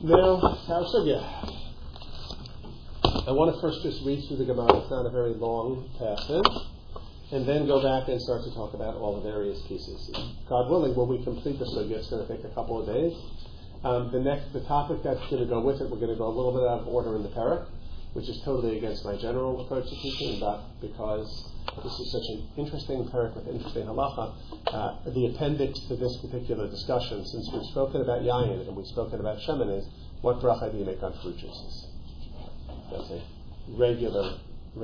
Now, our sugya. I want to first just read through the Gemara. It's not a very long passage, and then go back and start to talk about all the various pieces. God willing, when we complete the sugya, it's going to take a couple of days. The topic that's going to go with it, we're going to go a little bit out of order in the parak, which is totally against my general approach to teaching, but because this is such an interesting parak with interesting halacha, the appendix to this particular discussion, since we've spoken about yayin and we've spoken about shemen, is what bracha do you make on fruit juices? That's a regular,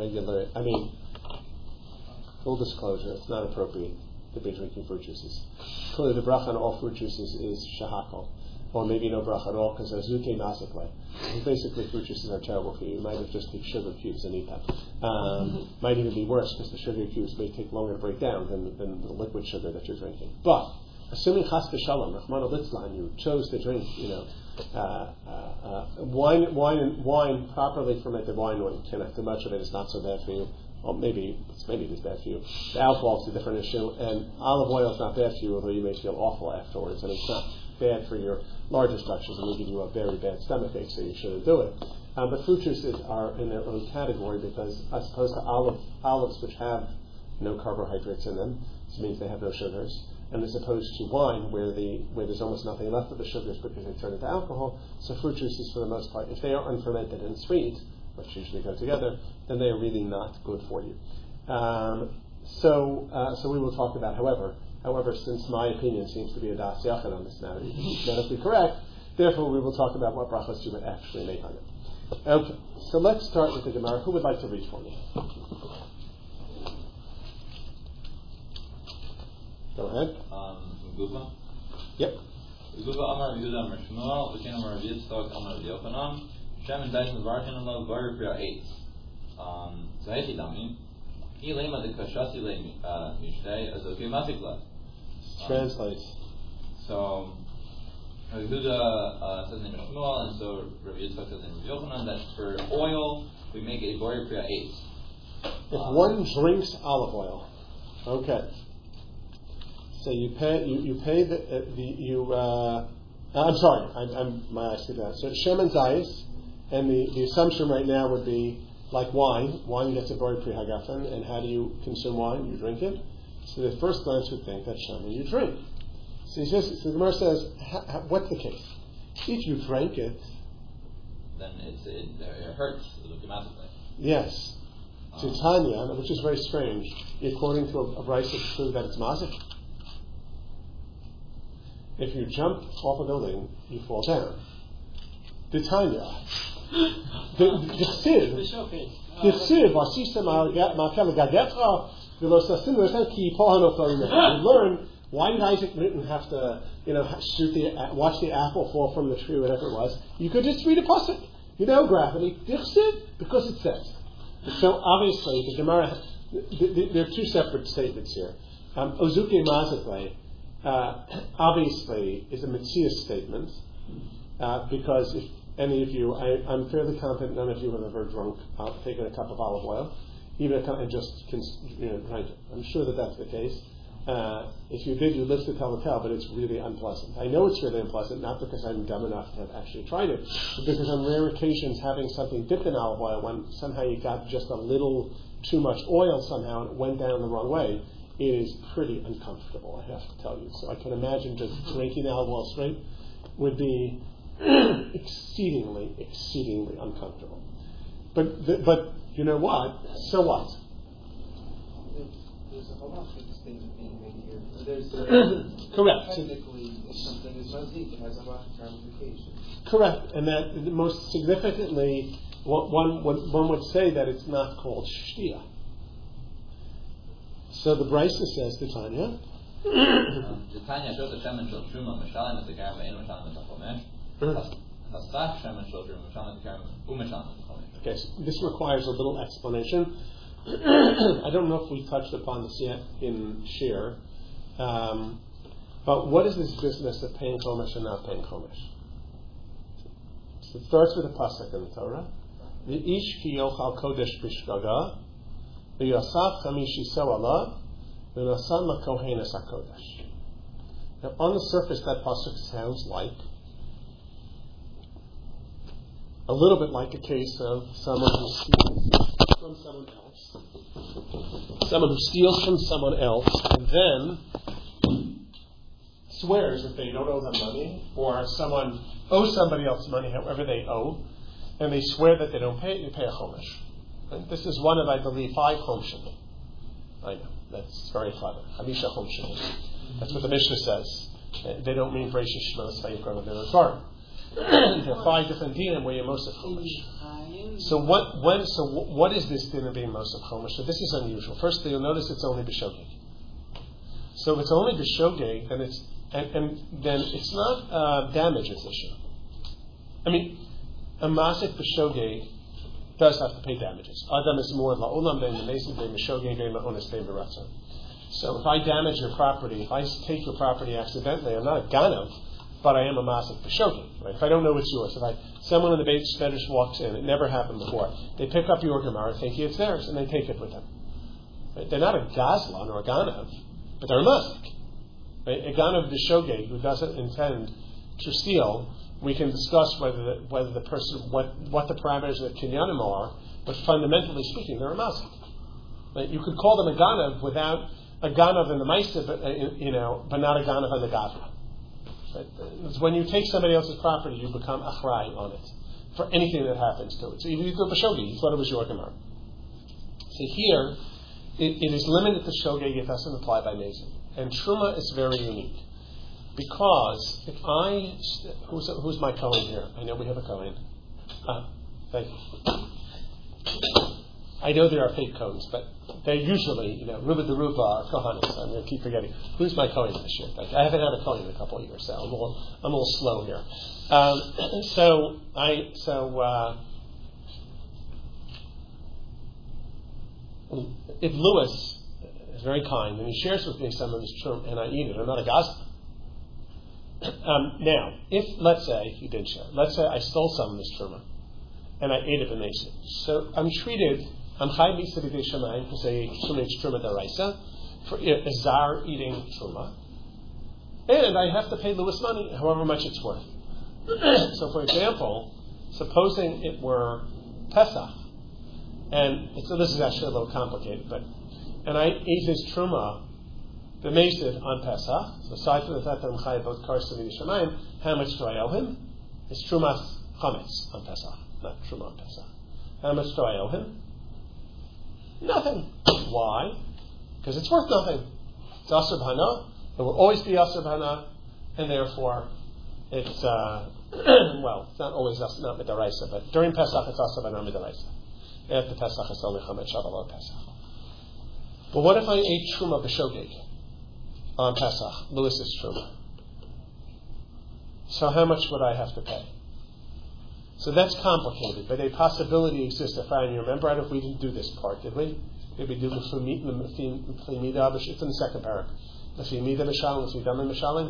full disclosure, it's not appropriate to be drinking fruit juices. Clearly the bracha on all fruit juices is shahakal. Or maybe no bracha at all, because azuke masikle. Basically, fruit juices are terrible for you. You might have just take sugar cubes and eat them. Might even be worse, because the sugar cubes may take longer to break down than the liquid sugar that you're drinking. But, assuming chas v'shalom, Rahman al-Litzlan, you chose to drink, wine, properly fermented wine, when you can't have too much of it, it's not so bad for you. Well, maybe it is bad for you. The alcohol is a different issue, and olive oil is not bad for you, although you may feel awful afterwards, and it's not bad for your larger structures, and will give you a very bad stomach ache, so you shouldn't do it. But fruit juices are in their own category because, as opposed to olives which have no carbohydrates in them, this means they have no sugars, and as opposed to wine where there's almost nothing left of the sugars because they turn into alcohol, so fruit juices for the most part, if they are unfermented and sweet, which usually go together, then they are really not good for you. So we will talk about, However, since my opinion seems to be a das yachin on this matter, it's medically correct, therefore we will talk about what brachos you would actually make on it. Okay, so let's start with the Gemara. Who would like to read for me? Go ahead. Gufa? Yep. Gufa Amar Yehuda Amar Shmuel, V'ken Amar Yitzchak Amar Yochanan, Shem and Dais Mevarchin Allah Bar Priya 8. Zahechi Dami. Translate. So Yehuda says the name of Shmuel, and so Rabbi Yitzchak says the name of Yochanan, that for oil we make a Bori Priya 8. If one drinks olive oil, okay. So you pay I'm sorry, my eyes skipped out. So Shem and Zayis, and the assumption right now would be like wine. Wine gets a Bori Pri Hagafen, and how do you consume wine? You drink it. So the first glance would think that's Shem and you drink. So the Gemara says, what's the case? If you drank it, then it hurts automatically. Yes. Titania, which is very strange, according to a brayso, it's true that it's mazik. If you jump off a building, you fall down. Titania. The Siv, Asisa Ma'kel Gadetra, you learn why did Isaac Newton have to, watch the apple fall from the tree, whatever it was. You could just read a pasuk. Gravity. Because it says. So obviously, the Gemara, there are two separate statements here. Ozuke Mazakle, obviously, is a Metzias statement, because if any of you, I'm fairly confident none of you have ever taken a cup of olive oil, even and just drank it. I'm sure that that's the case. If you did, you live to tell the tale, but it's really unpleasant. I know it's really unpleasant, not because I'm dumb enough to have actually tried it, but because on rare occasions having something dipped in olive oil, when somehow you got just a little too much oil somehow and it went down the wrong way, it is pretty uncomfortable, I have to tell you. So I can imagine just drinking olive oil straight would be exceedingly, exceedingly uncomfortable. But you know what? So what? There's a halachic statement being made here. There's correct. Technically, if something is mazik, it has a halachic ramification. Correct, and that most significantly, one would say that it's not called shtia. So the Brisa says to Tanya. Okay, so this requires a little explanation. I don't know if we touched upon this yet in Shir, but what is this business of paying Chumash and not paying Chumash? So it starts with a pasuk in the Torah. The ish ki yochal kodesh bishgaga, v'yasaf chamishiso alav, v'nasam lakohenes hakodesh. Now, on the surface, that pasuk sounds like a little bit like a case of someone who steals from someone else. Someone who steals from someone else and then swears that they don't owe them money, or someone owes somebody else money, however they owe, and they swear that they don't pay it, you pay a chomesh. And this is one of, I believe, 5 chomshim. I know, that's very clever. Hamisha chomshim. That's what the Mishnah says. They don't mean Breishis Shmos Vayikra V'Nezar. There are 5 different dinim where you're Mosef Chomesh. So what is this din of being Mosef Chomesh? So this is unusual. First, you'll notice it's only b'shogeg. So if it's only b'shogeg, then it's then it's not a damages issue. I mean, a masik b'shogeg does have to pay damages. Adam is more la'olam bein l'mesim bein b'shogeg bein la'ones bein b'ratzon. So if I damage your property, if I take your property accidentally, I'm not a ganav, but I am a masik b'shogeg. Right? If I don't know it's yours, if someone in the Beit Medrash walks in, it never happened before, they pick up your gemara thinking it's theirs, and they take it with them. Right? They're not a gazlan or a ganav, but they're a masik. Right? A ganav b'shogeg who doesn't intend to steal, we can discuss whether the person what the parameters of the kinyanim are, but fundamentally speaking, they're a masik. Right? You could call them a ganav without a ganav in the ma'aseh, but not a ganav in the gavra. Right? When you take somebody else's property, you become achrai on it for anything that happens to it. So you do b'shogeg, you thought it was your gemara. So here, it is limited to shogeg. It doesn't apply by mazin. And truma is very unique. Because if who's my Kohen here? I know we have a Kohen. Thank you. I know there are fake Kohens, but they're usually, Ruba the Ruba or Kohanis. I'm going to keep forgetting. Who's my Kohen this year? I haven't had a Kohen in a couple of years, so I'm a little slow here. If Lewis is very kind and he shares with me some of his truma and I eat it, I'm not a gazlan. Now, if, let's say, he did share, let's say I stole some of this truma, and I ate it b'mesim. So I'm chayv misa b'dei shamayim, because I ate truma daraisa, for a zar eating truma, and I have to pay Lewis money, however much it's worth. So, for example, supposing it were Pesach, and so this is actually a little complicated, and I ate his truma b'mesim on Pesach. So aside from the fact that I'm chayav both karsa and shamayim, how much do I owe him? It's trumas chametz on Pesach, not truma on Pesach. How much do I owe him? Nothing. Why? Because it's worth nothing. It's asur b'hana. It will always be asur b'hana, and therefore it's it's not always not midaraisa, but during Pesach it's asur b'hana midaraisa. After Pesach it's only chametz shavuot Pesach. But what if I ate truma b'shogeg on Pesach, Lewis's truma? So how much would I have to pay? So that's complicated, but a possibility exists. If I remember, if we didn't do this part, did we? Did we do the L'fimida? It's in the second paragraph. L'fimida Mishalim, L'fidam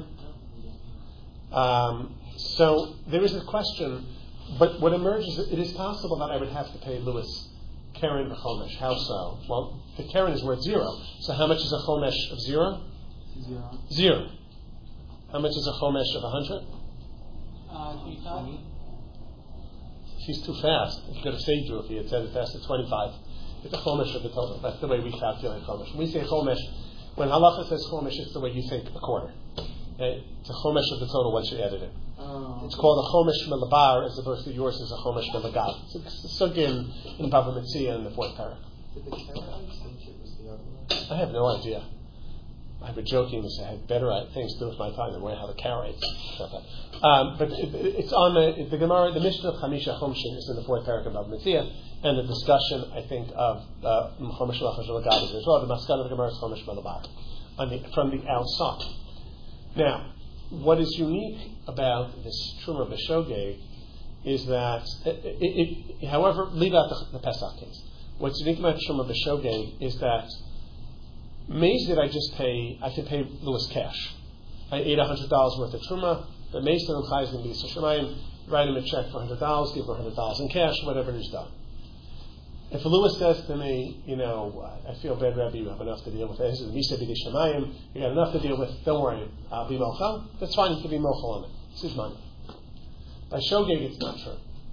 Mishalim. So there is a question, but what emerges, it is possible that I would have to pay Lewis Keren b'chomesh. How so? Well, the Keren is worth 0. So how much is a chomesh of 0? 0. How much is a chomesh of 100? 25. He's too fast. If you could have saved you if he had said it fast at 25. It's a chomesh of the total. That's the way we calculate chomesh. When we say chomesh, when halacha says chomesh, it's the way you think a quarter. Okay? It's a chomesh of the total once you add it in. It's called a chomesh melabar as opposed to yours is a chomesh melagad. It's a sugin in Bava Metzia in the 4th paragraph. Did the Karen distinction was the other one? I have no idea. I've been joking to say I had better things to do with my time than how the carrots. But it's on the Gemara, the Mishnah of Chamisha Chomshin is in the 4th paragraph of Metzia, and the discussion, I think, of Chomesh Melachas Melagad as well. The Maskana of the Gemara is Chomesh Melabar from the outside. Now, what is unique about this Truma B'Shogeg is that, however, leave out the Pesach case. What's unique about Truma B'Shogeg is that Mazid I can pay Lewis cash. I ate $100 worth of Truma, but Mazid and Chayz and Bisa Shemayim, write him a check for $100, give him $100 in cash, whatever is done. If Lewis says to me, I feel bad, Rabbi, you have enough to deal with. This is Misa B'di Shemayim, you got enough to deal with, don't worry, I'll be mochel. That's fine, you can be mochel on it. It's his money. By Shogeg, it's not true.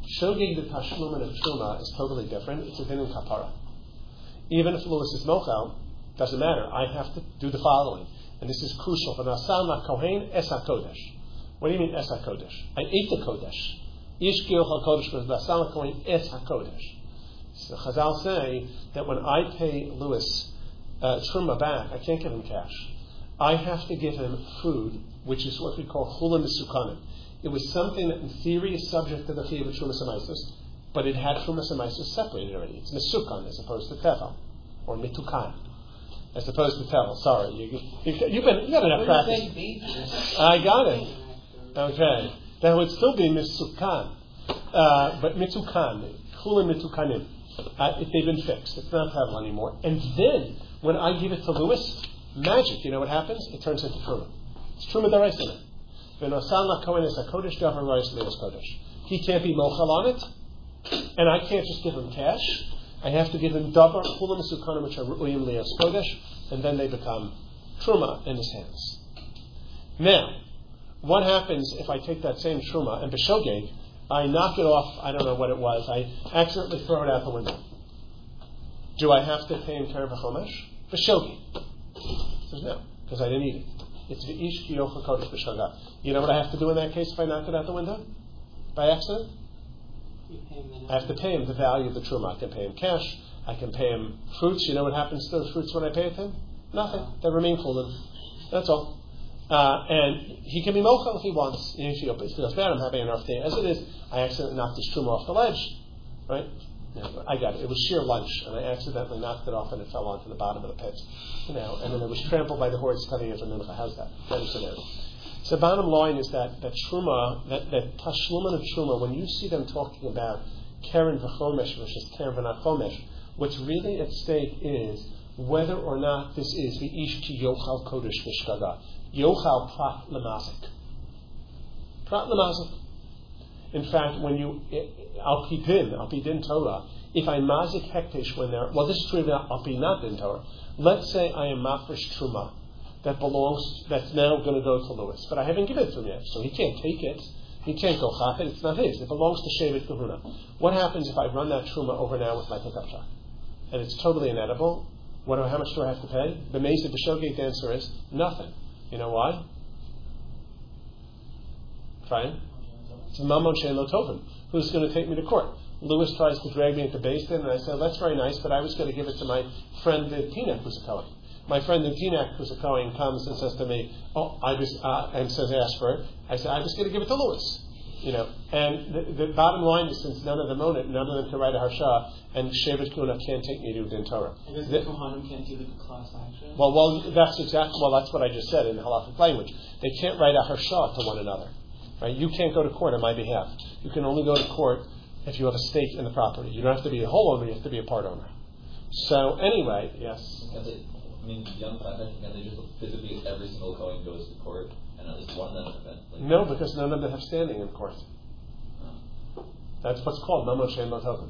Shogeg the Tashlumin of Truma is totally different. It's a din in kapara. Even if Lewis is mochel, doesn't matter. I have to do the following, and this is crucial. For Nasan LaKohen es HaKodesh. What do you mean es HaKodesh? I ate the Kodesh. Ish Gil HaKodesh was Nasan LaKohen es HaKodesh. So Chazal say that when I pay Lewis Truma back, I can't give him cash. I have to give him food, which is what we call chulin mesukanim. It was something that in theory is subject to the chiyuv of Trumas Hamaisos, but it had Trumas Hamaisos separated already. It's mesukan as opposed to tevel, or mitukan as opposed to tevel. Sorry, you got enough practice. I got it. Okay, that would still be misukan, but mitukan, chulin mitukanim. They've been fixed. It's not tevel anymore. And then when I give it to Lewis, magic. You know what happens? It turns into truma. It's truma d'oraisa. V'nosan LaKohen is a kodesh davar rois leos kodesh. He can't be mochel on it, and I can't just give him cash. I have to give him davar chulam mesukanim which are ru'uyim leos kodesh, and then they become truma in his hands. Now, what happens if I take that same truma and b'shogeg, I knock it off? I don't know what it was. I accidentally throw it out the window. Do I have to pay him keren v'chomesh? B'shogeg. Says no, because I didn't eat it. It's the ish kiyocha kodesh b'shagat. You know what I have to do in that case if I knock it out the window by accident? I have to pay him the value of the truma. I can pay him cash. I can pay him fruits. You know what happens to those fruits when I pay it to him? Nothing. They remain chulin. That's all. And he can be mochel if he wants. If he feels bad, I'm having an rough day. As it is, I accidentally knocked his truma off the ledge. Right? I got it. It was sheer lunch, and I accidentally knocked it off, and it fell onto the bottom of the pit. And then it was trampled by the hordes coming in from Mincha. How's that? So, bottom line is that truma, that tashlumin of truma, when you see them talking about keren v'chomesh versus keren v'nachomesh, what's really at stake is whether or not this is the ish ki yochal kodesh v'shkaga, yochal prat lemazik. Prat lemazik. In fact, when you al pi din Torah, if I mazik hektish when they're this is true about al pi not din Torah. Let's say I am mafresh truma that's now going to go to Lewis, but I haven't given it to him yet, so he can't take it. He can't go chaf it. It's not his. It belongs to Shevet Kahuna. What happens if I run that truma over now with my pickup truck, and it's totally inedible? How much do I have to pay? The Mesa B'Shogeg answer is nothing. You know why? Fine. It's Mamon Shein Lo Tovim. Who's going to take me to court? Lewis tries to drag me into Beis Din, and I say, that's very nice, but I was going to give it to my friend Tinek, who's a Kohen. My friend Tinek, who's a Kohen, comes and says to me, and says, ask for it. I said, I was going to give it to Lewis. And the bottom line is, since none of them own it, none of them can write a harsha, and Shevet Kuna can't take me to Din Torah. I guess the Kohanim can't do the class action? That's what I just said in halachic language. They can't write a harsha to one another. Right? You can't go to court on my behalf. You can only go to court if you have a stake in the property. You don't have to be a whole owner, you have to be a part owner. So anyway, yes. Young Fatah, can they just physically every single Kohen goes to court and at least one of them event? No, because none of them have standing in court. That's what's called Mamon Shein Lo Tovim.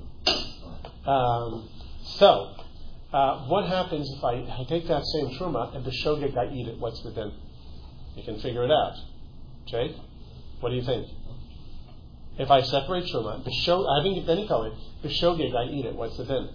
What happens if I take that same truma and b'shogeg I eat it? What's the din? You can figure it out. Jake? What do you think? If I separate truma, I haven't given any Kohen, b'shogeg I eat it. What's the din?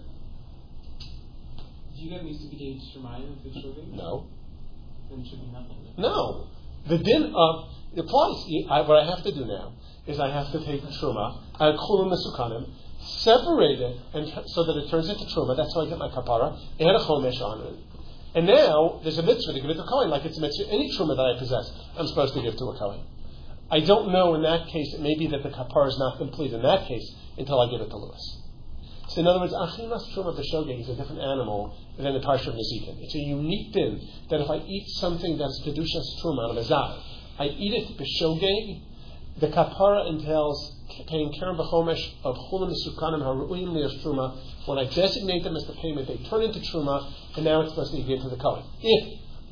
Do you get used to be getting Shemayim with b'shogeg? No. Then it should be nothing. No. The din applies. What I have to do now is I have to take truma, chulam mesukanim, separate it, so that it turns into truma. That's how I get my kapara. Add a chomesh on it. And now there's a mitzvah to give it to a Kohen, like it's a mitzvah. Any truma that I possess, I'm supposed to give to a Kohen. I don't know in that case, it may be that the kapara is not complete in that case until I give it to Lewis. So in other words, achilas truma b'shogeg is a different animal than the parsha of Nezikin. It's a unique din that if I eat something that's kedushas truma on a zav, I eat it b'shogeg. The kapara entails paying keren v'chomesh of chulam mesukanim haru'im li'as truma. When I designate them as the payment, they turn into truma, and now it's supposed to be given to the Kohen. If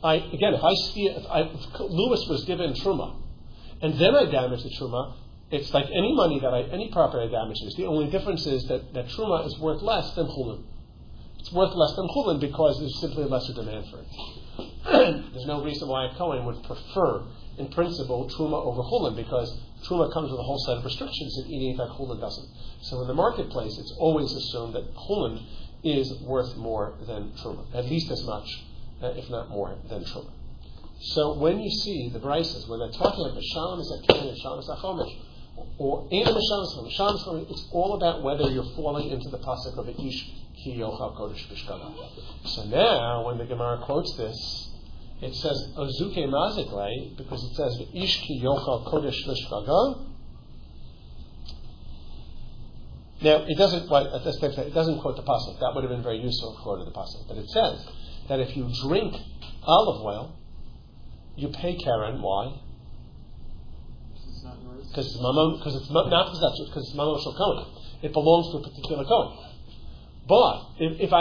Lewis was given truma, and then I damage the truma, it's like any property I damages. The only difference is that truma is worth less than chulin. It's worth less than chulin because there's simply a lesser demand for it. there's no reason why a Kohen would prefer, in principle, Truma over Chulin, because Truma comes with a whole set of restrictions in eating it that Chulin doesn't. So in the marketplace, it's always assumed that Chulin is worth more than Truma, at least as much, if not more, than Truma. So when you see the Brises, when they're talking about Shalom is a Kohen, Shalom is a Chomesh, or Ena Shalom, Shalom is Chomesh, it's all about whether you're falling into the pasuk of the Ish Ki Yochal Kodesh Bishkala. So now, when the Gemara quotes this, it says Ozuke Mazikle, because it says Ish Ki Yochal Kodesh Bishkala. Now, it doesn't quote the pasuk. That would have been very useful to quote the pasuk. But it says that if you drink olive oil, you pay Karen. Why? Because it's mamon. Because it's not because it's mamon shel Kohen. It belongs to a particular Kohen. But if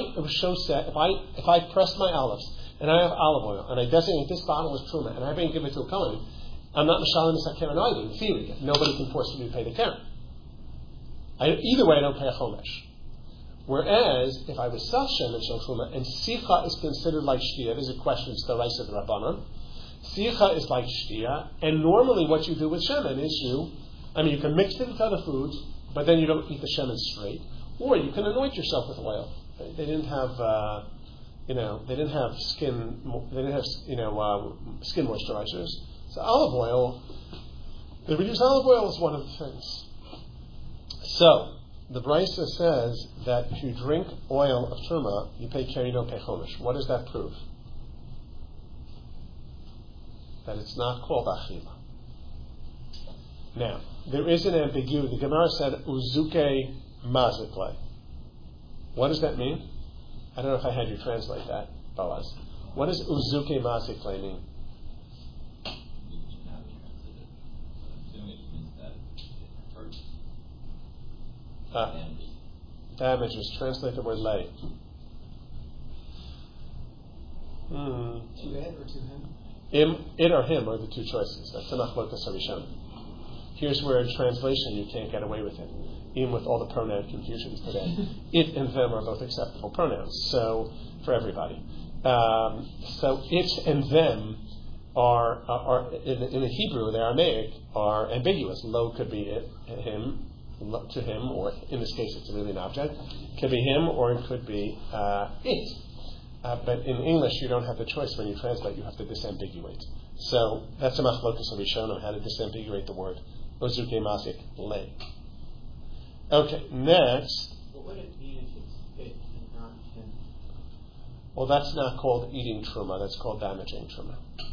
I press my olives and I have olive oil and I designate this bottle as truma and I bring give it to a Kohen, I'm not mishalim as Karen either. In theory, if nobody can force me to pay the Karen. Either way, I don't pay a chomesh. Whereas, if I was self shemen shel truma and sicha is considered like shtia, there's a question, it's the rice of the Rabbanon. Sicha is like shtia, and normally what you do with shemen is you can mix it with other foods, but then you don't eat the shemen straight, or you can anoint yourself with oil. They didn't have, skin moisturizers. So olive oil, they would use olive oil as one of the things. So, the Brisa says that if you drink oil of Truma, you pay Keri, you don't pay Chomesh. What does that prove? That it's not called Achila. Now, there is an ambiguity. The Gemara said, Uzuke Mazikle. What does that mean? I don't know if I had you translate that, Boaz. What does Uzuke Mazikle mean? Damages. Translate the word lay. To it or to him? It or him are the two choices. That's the Machlokas HaRishon. Here's where in translation you can't get away with it, even with all the pronoun confusions today. It and them are both acceptable pronouns, so for everybody. So it and them are in the Hebrew, the Aramaic, are ambiguous. Lo could be it, him, to him, or in this case it's really an object. It could be him, or it could be it. But in English you don't have the choice when you translate, you have to disambiguate. So that's a machlokas harishonim, how to disambiguate the word. Ozuke mazik le. Okay, next. What would it mean if it's it and not him? Well, that's not called eating truma, that's called damaging truma.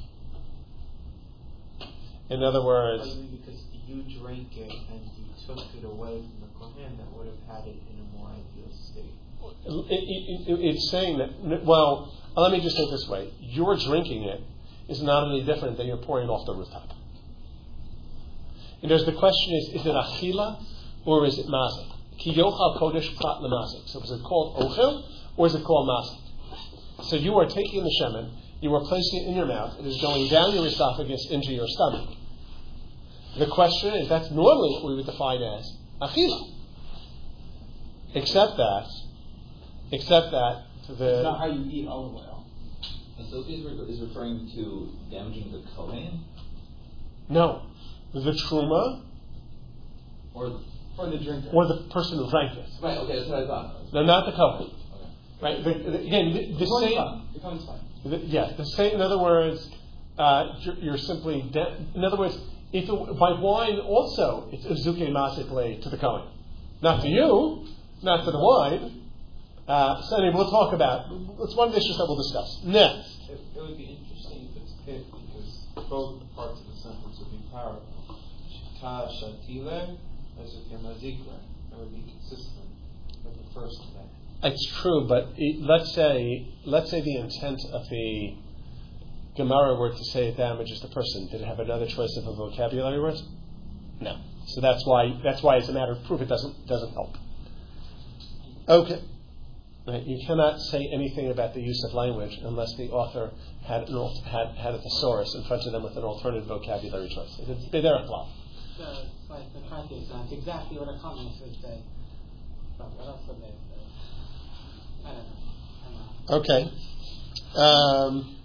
In other words, because you drank it and you took it away from the Kohen, that would have had it in a more ideal state. It's saying that, well, let me just say it this way. Your drinking it is not any different than you're pouring it off the rooftop. And the question is it achila or is it mazik? Ki yochal kodesh prat lemazik. So is it called ochel or is it called mazik? So you are taking the shemen, you are placing it in your mouth, it is going down your esophagus into your stomach. The question is, that's normally what we would define as achila. Except that It's not how you eat olive oil. And so is referring to damaging the Kohen? No. The truma or the drinker. Or the person who drank it. Right, okay, that's what I thought. No, not the Kohen. Okay. Right? Again, the same... The Kohen's fine. The same, in other words, you're simply... in other words, if by wine also, it's uzuke masikle to the Kohen. Not to you, not to the wine. So anyway, we'll talk about... It's one of the issues that we'll discuss. Next. It would be interesting if it's pit, because both parts of the sentence would be parallel. Shita shatile, ezuke mazikle. That would be consistent with the first thing. It's true, but let's say the intent of the Gemara were to say it damages the person. Did it have another choice of a vocabulary word? No. So that's why as a matter of proof it doesn't help. Okay. Right. You cannot say anything about the use of language unless the author had a thesaurus in front of them with an alternative vocabulary choice. It's bederach klal. Like the practice, it's exactly what a comment said. But what else would they say? I don't know. Okay.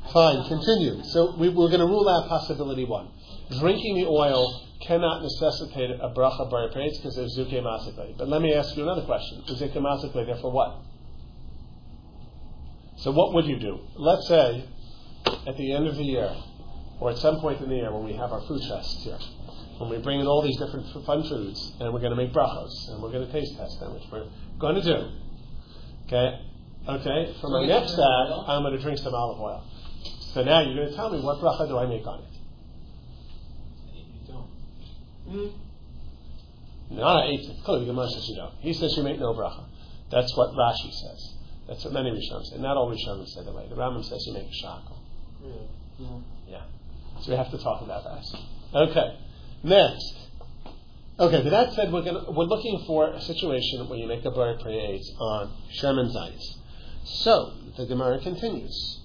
Fine, continue. So we're going to rule out possibility one. Drinking the oil cannot necessitate a bracha bar praise because there's zuke masikle. But let me ask you another question. Is zuke masikle there for what? So what would you do? Let's say at the end of the year, or at some point in the year when we have our food chests here, when we bring in all these different fun foods, and we're going to make brachos, and we're going to taste test them, which we're going to do. Okay? For my next stack, I'm going to drink some olive oil. So now you're going to tell me what bracha do I make on it? You don't. No, clearly the Gemara says you don't. He says you make no bracha. That's what Rashi says. That's what many Rishonim say. Not all Rishonim say that way. The Rambam says you make a shackle. Really? Yeah. So we have to talk about that. Okay. Next. Okay, but that said, we're looking for a situation where you make a bar praise on Shem and Zayis. So the Gemara continues.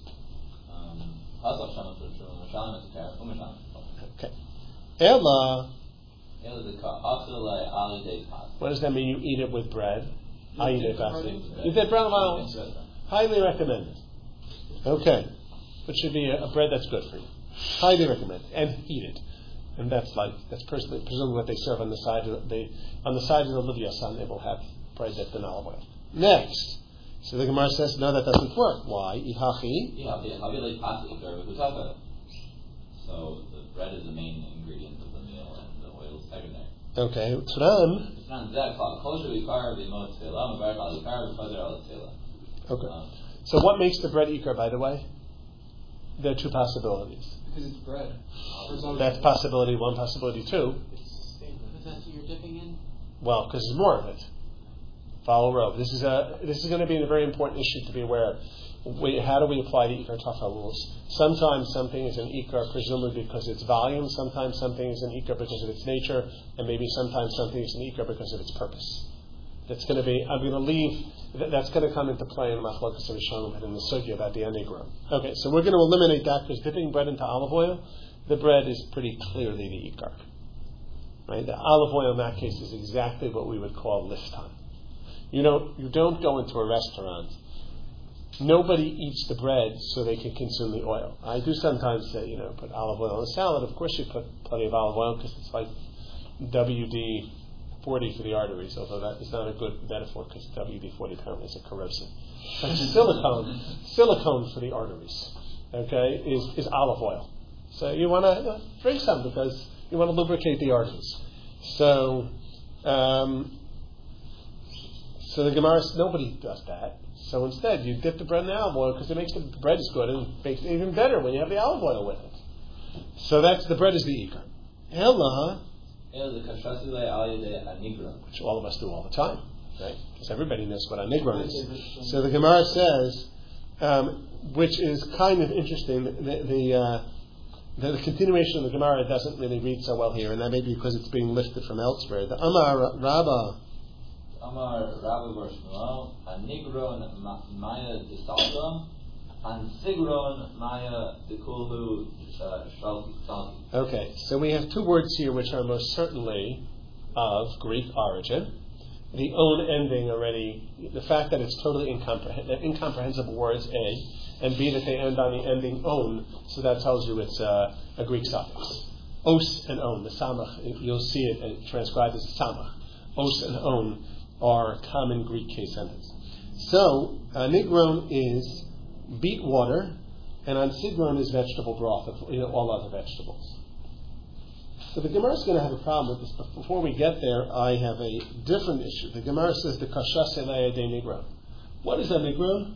Okay. Ella. What does that mean? You eat it with bread. You did bread alone. Highly recommended. Okay. It should be a bread that's good for you. Highly recommended. And eat it. And that's presumably what they serve on the side of the Livia Sun. They will have bread dipped in olive oil. Next. So the Gemara says, no, that doesn't work. Why? Ihachi. So the bread is the main ingredient of the meal and the oil is secondary. Okay. Tzran. Okay. So what makes the bread ikar, by the way? There are two possibilities. Because it's bread. That's possibility one, possibility two. Because that's what you're dipping in? Well, because there's more of it. Follow row. This is going to be a very important issue to be aware of. How do we apply the ikar tafa rules? Sometimes something is an ikar presumably because of its volume. Sometimes something is an ikar because of its nature, and maybe sometimes something is an ikar because of its purpose. That's going to be. I'm going to leave. That's going to come into play in Machlokas Rishonim and in the sugya about the anigron. Okay, so we're going to eliminate that because dipping bread into olive oil, the bread is pretty clearly the ikar. Right? The olive oil in that case is exactly what we would call liftan. You don't go into a restaurant. Nobody eats the bread so they can consume the oil. I do sometimes say, put olive oil on a salad. Of course you put plenty of olive oil because it's like WD-40 for the arteries, although that is not a good metaphor because WD-40 apparently is a corrosive. But silicone for the arteries, okay, is olive oil. So you want to drink some because you want to lubricate the arteries. So the Gemara says nobody does that. So instead, you dip the bread in the olive oil because it makes the bread is good and makes it even better when you have the olive oil with it. So that's the bread is the ikar. Ella, which all of us do all the time, right? Because everybody knows what anigron is. So the Gemara says, which is kind of interesting. The continuation of the Gemara doesn't really read so well here, and that may be because it's being lifted from elsewhere. The Amar Rabba. Amar Rabbi Bar Shmuel, Anigron Maya Disalda, and Sigron Maya Dikulhu Shalki. Okay, so we have two words here which are most certainly of Greek origin. The own ending already, the fact that it's totally incomprehensible words, A, and B, that they end on the ending own, so that tells you it's a Greek suffix. Os and own, the samach, you'll see it transcribed as samach. Os and own are common Greek case endings. So, nigron is beet water, and ansigron is vegetable broth, all other vegetables. So the Gemara is going to have a problem with this, but before we get there, I have a different issue. The Gemara says the kasha selaya de nigron. What is a nigron?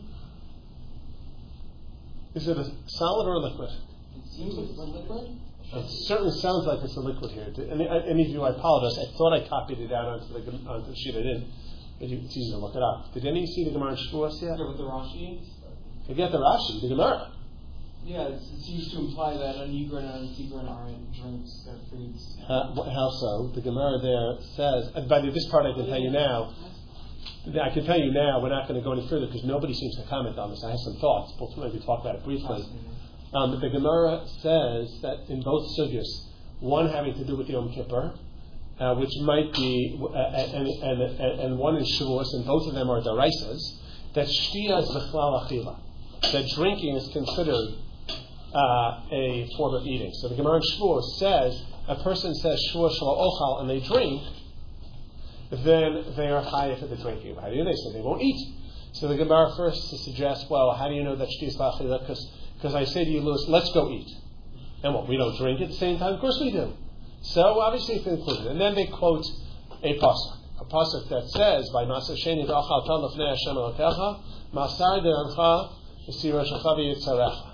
Is it a solid or a liquid? It seems like it's a liquid. It certainly sounds like it's a liquid here. Any of you, I apologize. I thought I copied it out onto the sheet. I didn't. It's easy to look it up. Did any of you see the Gemara in Shavuos yet? With the Rashi? Forget the Rashi, the Gemara. Yeah, it seems to imply that anigron and antigron aren't drinks, they're foods. How so? The Gemara there says, by this part I can tell you now, we're not going to go any further because nobody seems to comment on this. I have some thoughts. We'll maybe talk about it briefly. But the Gemara says that in both sugyas, one having to do with Yom Kippur, which might be, and one in Shavuos, and both of them are daraisas, that shtia is v'chlal achila, that drinking is considered a form of eating. So the Gemara in Shavuos says, a person says Shavuos Shelo Ochal and they drink, then they are chayav for the drinking. How do they say they won't eat? So the Gemara first suggests, well, how do you know that Shtiyas Ba'achila? Because I say to you, Louis, let's go eat. And what, we don't drink at the same time? Of course we do. So obviously it's included. And then they quote a pasuk that says, by Masa Sheni V'achal Tal Lefnei Hashem Elokecha, Masar De'ancha V'sira Shecha V'yitzarecha.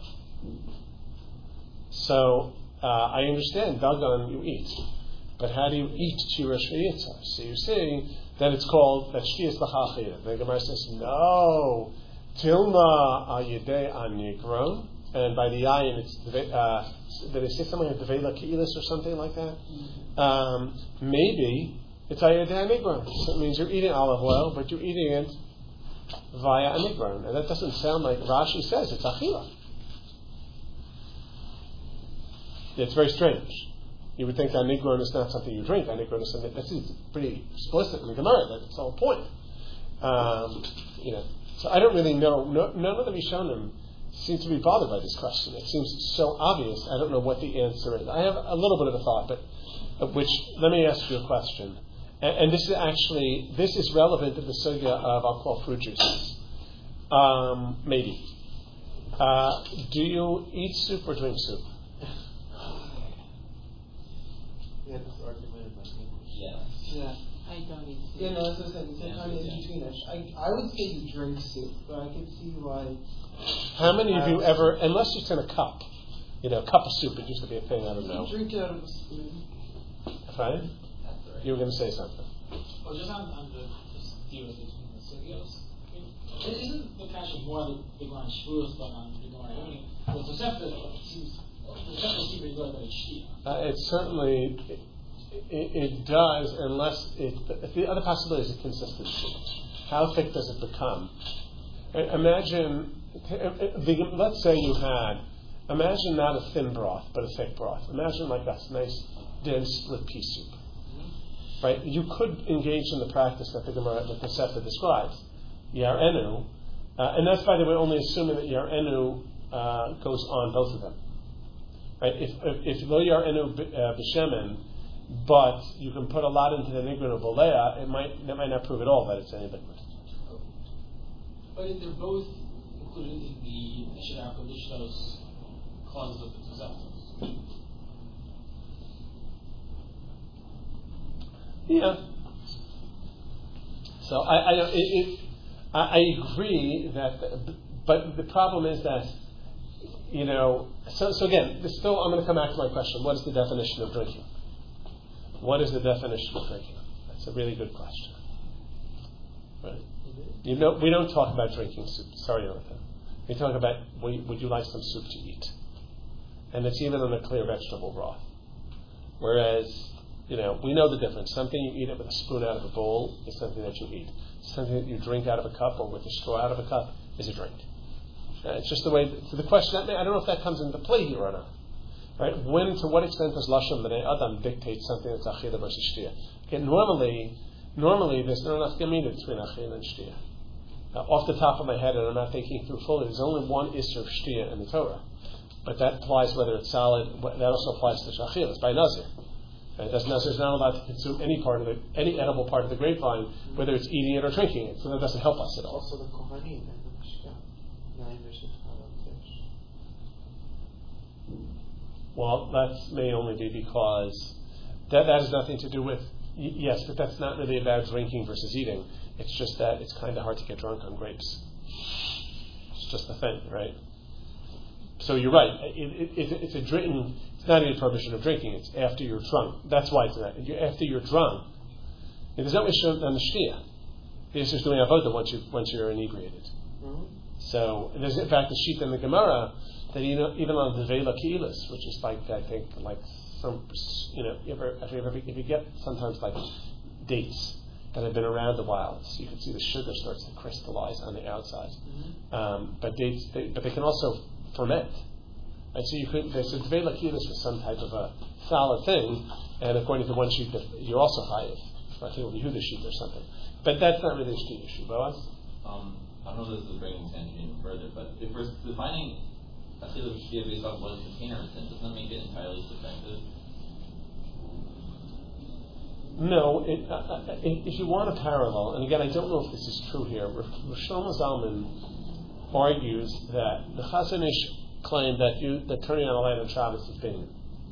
So I understand, Dagan, you eat. But how do you eat Shira Shviyitzar? So you're saying that it's called that Shtiyas L'chachiyah. The Gemara says, no, Tilma Ayidei Anigron, and by the ayin it's did they say something like Devela Keilis or something like that? Maybe it's Ayidei Anigron. So it means you're eating olive oil, but you're eating it via Anigron. And that doesn't sound like Rashi says it's Achila. It's very strange. You would think Anigron is not something you drink. Anigron is something that's pretty explicit in the Gemara. That's the whole point. So I don't really know. None of the Rishonim seem to be bothered by this question. It seems so obvious. I don't know what the answer is. I have a little bit of a thought, but let me ask you a question. And this is relevant to the sugya of alcohol fruit juices. Maybe. Do you eat soup or drink soup? We had this argument in my English. Yeah. I don't eat soup. Yeah, no, that's what I said. You said kind of in between us. I would say you drink soup, but I could see why. How many of you ever, unless it's in a cup, a cup of soup, it used to be a thing, I don't know. You drink it out of a spoon. Right? You were going to say something. Well, just on the deal between the sugyos, it isn't the kind of more the big one on Shavuos, but on the Gemara Yoni. The Tosefta seems pretty good about Shtia. It certainly, it does, unless the other possibility is a consistency. How thick does it become? Imagine, let's say imagine not a thin broth, but a thick broth. Imagine like a nice, dense split pea soup. Right? You could engage in the practice that the Gemara, the Tosefta describes, Yar'enu, and that's, by the way, only assuming that Yar'enu goes on both of them. Right? If lo Yar'enu b'shemen, but you can put a lot into the nigron of bolea, that might not prove at all that it's any liquid. But if they're both included in the Neshedar Kodesh, those clauses of the Tosefta. Yeah. So I agree that, but the problem is that, so again, I'm going to come back to my question. What is the definition of drinking? What is the definition of drinking? That's a really good question. Right? We don't talk about drinking soup. Sorry, Jonathan. We talk about, would you like some soup to eat? And it's even in a clear vegetable broth. Whereas, we know the difference. Something you eat it with a spoon out of a bowl is something that you eat. Something that you drink out of a cup or with a straw out of a cup is a drink. It's just the way. So the question, I don't know if that comes into play here or not. Right? To what extent does Lashon B'nai Adam dictate something that's Achila versus Shtia? Okay, normally there's not enough gemina between Achila and Shtia. Off the top of my head, and I'm not thinking through fully, there's only one Isser of Shtia in the Torah. But that applies whether it's solid, that also applies to Shachil. It's by Nazir. Nazir is not allowed to consume any edible part of the grapevine, whether it's eating it or drinking it. So that doesn't help us at all. Also the Kohanim and the Mishkan. Well, that may only be because that has nothing to do with, yes, but that's not really about drinking versus eating. It's just that it's kind of hard to get drunk on grapes. It's just the thing, right? So you're right. It's a drinking. It's not even permission of drinking. It's after you're drunk. That's why it's not. After you're drunk, there's no issue on the shtia. It's just doing avodah once you're inebriated. Mm-hmm. So there's in fact a sheet in the Gemara that even on the Vela Keilis, which is like I think like some if you get sometimes like dates that have been around a while, so you can see the sugar starts to crystallize on the outside. Mm-hmm. But they can also ferment. And so there's a Dvei Keilis with some type of a solid thing, and according to one sheet, you're also chayiv. I think it'll be Yehuda sheet or something. But that's not really a shti issue, Boaz. I don't know if this is bringing attention even further, but if we're defining Achila Shtia based off what the container is in, doesn't that make it entirely subjective? No, if you want a parallel, and again, I don't know if this is true here, Rav Shlomo Zalman argues that the Chazon Ish claimed that turning on a light on Shabbos is binyan.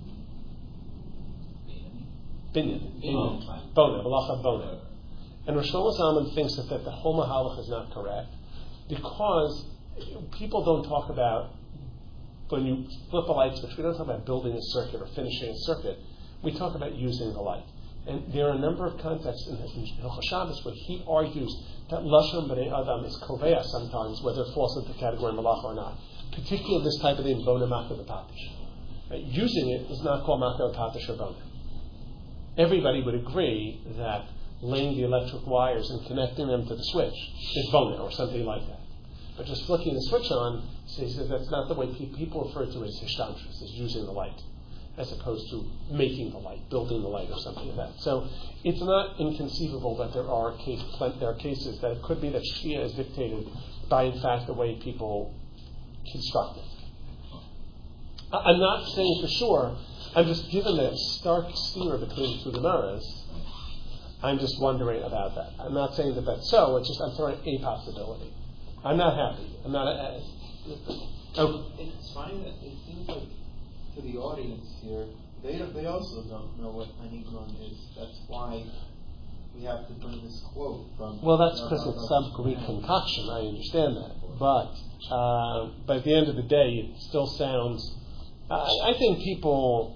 Bona, Malacha Bona. And Rav Shlomo Zalman thinks that the whole Mahalach is not correct because people don't talk about, when you flip a light switch, we don't talk about building a circuit or finishing a circuit. We talk about using the light. And there are a number of contexts in Hilchos Shabbos where he argues that Lashon B'nei Adam is koveya sometimes, whether it falls into the category Malacha or not. Particularly this type of thing, Bona Maka B'Patish. Right? Using it is not called Maka B'Patish or Bona. Everybody would agree that laying the electric wires and connecting them to the switch is Bona or something like that. But just flicking the switch on, so he says that's not the way people refer to it as Hishtamshus, as using the light, as opposed to making the light, building the light, or something like that. So it's not inconceivable that there are cases that it could be that Shkia is dictated by, in fact, the way people construct it. I'm not saying for sure. I'm just given the stark steer between the two Gemaras. I'm just wondering about that. I'm not saying that that's so. It's just I'm throwing a possibility. I'm not happy. I'm not. It's funny that it seems like to the audience here, they also don't know what Anigron is. That's why we have to bring this quote from. Well, that's because it's some Greek concoction. I understand that, but at the end of the day, it still sounds. I think people.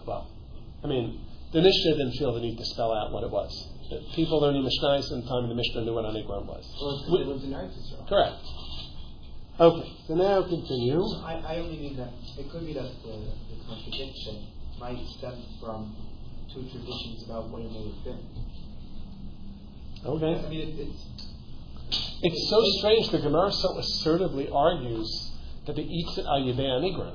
The Mishnah didn't feel the need to spell out what it was. People learning Mishnayos in the time of the Mishnah knew what Anigron was. Well, it was in Eretz Yisrael. Correct. Okay, so now continue. I only mean that it could be that the contradiction might stem from two traditions about what it may have been. Okay. I mean, it's so strange. The Gemara so assertively argues that the Itzit al Yedei Anigron.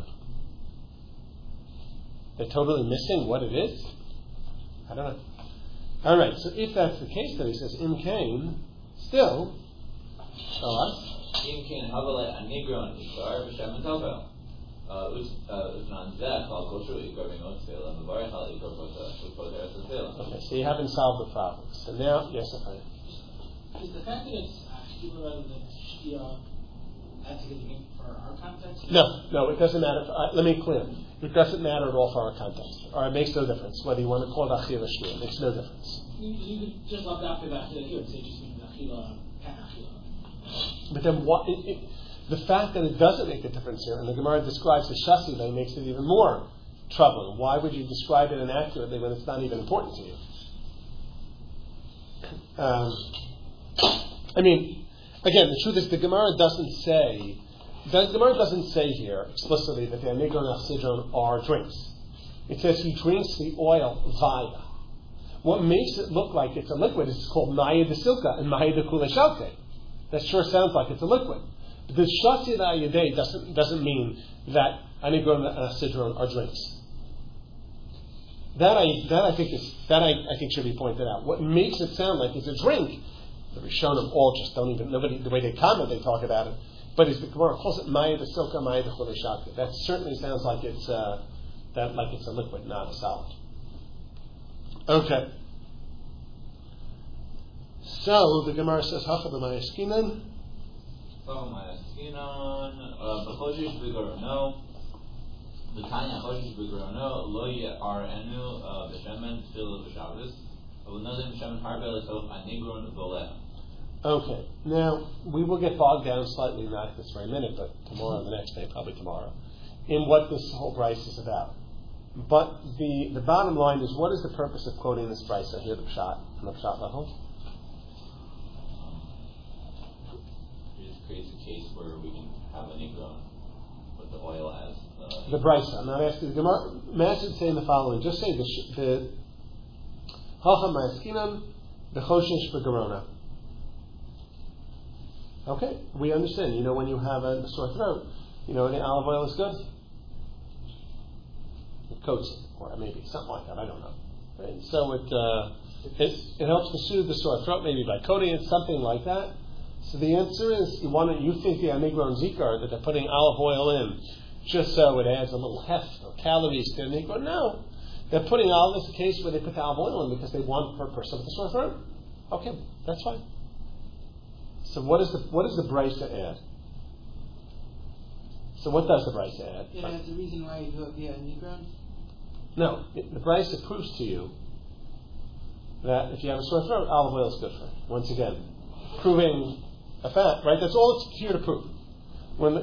They're totally missing what it is. I don't know. All right. So if that's the case, then he says Im Kain still. Show us. Im Kain Havalet Anigron Ikar B'Shem Tova. Uznan Zeh Al Kosher Ikar B'Mot Tefillah Mevarich Al Ikar B'Kot Eretz Tefillah. Okay. So you haven't solved the problem. So now, yes, okay. Is the fact that it's Achila rather than Shtia that significant for our context? No, it doesn't matter. Let me clear. It doesn't matter at all for our context. Or it makes no difference whether you want to call it Achila or Shtia. It makes no difference. You could just left after that here and say just means Achila and Achila. But then what? The fact that it doesn't make a difference here, and the Gemara describes the Shasi, that makes it even more troubling. Why would you describe it inaccurately when it's not even important to you? Again, the truth is the Gemara doesn't say here explicitly that the Anigron and Achsidron are drinks. It says he drinks the oil via. What makes it look like it's a liquid is called Maya de Silka and Maya de Kuleshalte. That sure sounds like it's a liquid. But the Shasi Yadei doesn't mean that Anigron and Achsidron are drinks. That I think should be pointed out. What makes it sound like it's a drink, the Rishonim all just don't even, nobody, the way they comment, they talk about it, but is the Gemara calls it Maya de Silka, Maya de Chulei. That certainly sounds like it's a liquid, not a solid. Okay. So the Gemara says, Hacha b'Maya Skinan. Maya Skinan, B'Choshish B'Gorono, B'Tanya Choshish B'Gorono, Lo Ye'arenu B'Shemen Tefillah B'Shabbos, B'Nozim B'Shemen Harbel L'Tov Anigron V'Oleh. Okay, now we will get bogged down slightly, not this very minute, but tomorrow or the next day, probably tomorrow, in what this whole Bryce is about. But the bottom line is, what is the purpose of quoting this Bryce? I hear the Pshat, on the Pshat level. It just creates a case where we can have an Igron with the oil as the Bryce. I'm not asking the Gemara. Imagine saying the following. Just say the Hacha Ma'askinan, the Choshesh B'Gerona. Okay, we understand. You know, when you have a sore throat, you know the olive oil is good. It coats it, or maybe something like that. I don't know. Right? So it helps to soothe the sore throat, maybe by coating it, something like that. So the answer is, you think the Anigron Zikar that they're putting olive oil in just so it adds a little heft or calories to it. And they go, no. They're putting olive. This is the case where they put the olive oil in because they want per person with a sore throat. Okay, that's fine. So what does the brisa add? So what does the brisa add? Yeah, that's the reason why you go via Nigron? No, the brisa proves to you that if you have a sore throat, olive oil is good for it. Once again, proving a fact, right? That's all it's here to prove. When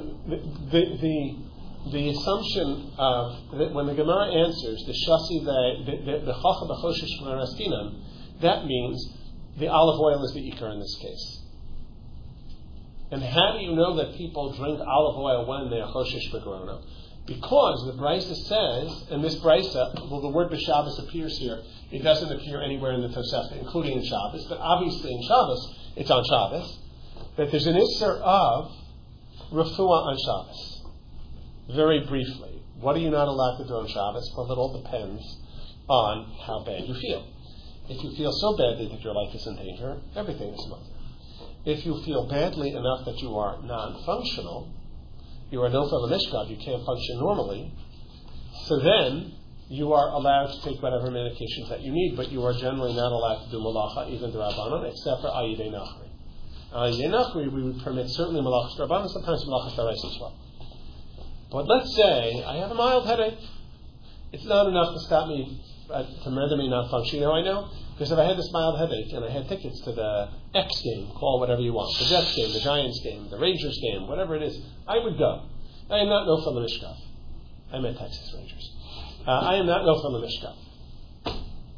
the assumption of that when the Gemara answers the shasi the chacha b'choshesh v'raskinan, that means the olive oil is the ikar in this case. And how do you know that people drink olive oil when they are choshesh b'korona? Because the brisa says, and this brisa, well, the word b'Shabbos appears here. It doesn't appear anywhere in the Tosefta, including in Shabbos, but obviously in Shabbos, it's on Shabbos. That there's an isser of refuah on Shabbos. Very briefly, what are you not allowed to do on Shabbos? Well, it all depends on how bad you feel. If you feel so badly that your life is in danger, everything is mutter. If you feel badly enough that you are non-functional, you are nofel mishkav, you can't function normally, so then you are allowed to take whatever medications that you need, but you are generally not allowed to do malacha, even d'Rabbanan, except for ayidei nachri. Ayidei nachri, we would permit certainly malachas d'Rabbanan, sometimes malachas d'Oraisa as well. But let's say I have a mild headache. It's not enough to stop me, to render me not functioning. I know, because if I had this mild headache and I had tickets to the X game, call whatever you want, the Jets game, the Giants game, the Rangers game, whatever it is, I would go. I am not nofel l'mishkav. I meant Texas Rangers. I am not nofel l'mishkav.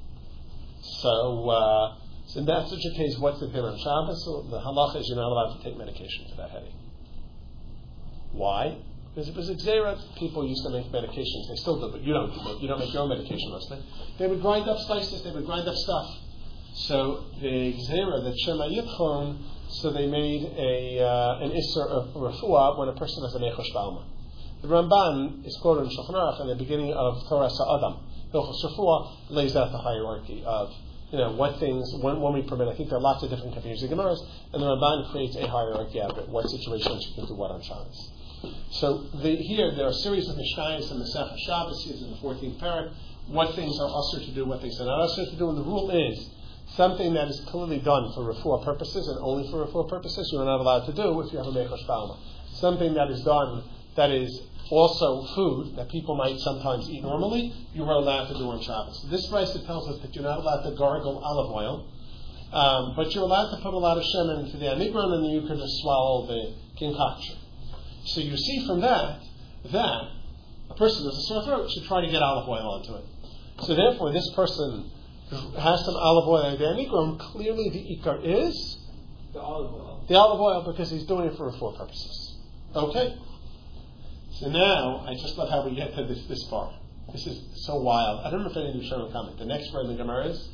So in that such a case, what's the din on Shabbos? So the halacha is you're not allowed to take medication for that headache. Why? Because it was a gzera. People used to make medications. They still do, but you don't make your own medication mostly. They would grind up slices. They would grind up stuff. So the gzera, the shema yitchon, so they made an isser of refuah when a person has a nechosh b'alma. The Ramban is quoted in Shulchan Aruch in the beginning of Torah Sa'adam. Hilchos Refuah lays out the hierarchy of what things when we permit. I think there are lots of different communities of Gemaras, and the Ramban creates a hierarchy out of it. What situations you can do what on Shabbos. So here there are a series of Mishnayos in the Sefer Shabbos. Here's in the 14th parak. What things are usher to do, what things are not usher to do, and the rule is something that is clearly done for refuah purposes and only for refuah purposes you are not allowed to do if you have a mechosh b'alma. Something that is done that is also food that people might sometimes eat normally, you are allowed to do on Shabbos. This brisa tells us that you're not allowed to gargle olive oil, but you're allowed to put a lot of shemen into the anigron, and then you can just swallow the concoction. So you see from that a person with a sore throat should try to get olive oil onto it. So therefore, this person has some olive oil in the anigron. Clearly, the ikar is the olive oil. The olive oil, because he's doing it for refuah purposes. Okay. So now, I just love how we get to this far. This is so wild. I don't know if any of you show a comment. The next word in the Gemara is?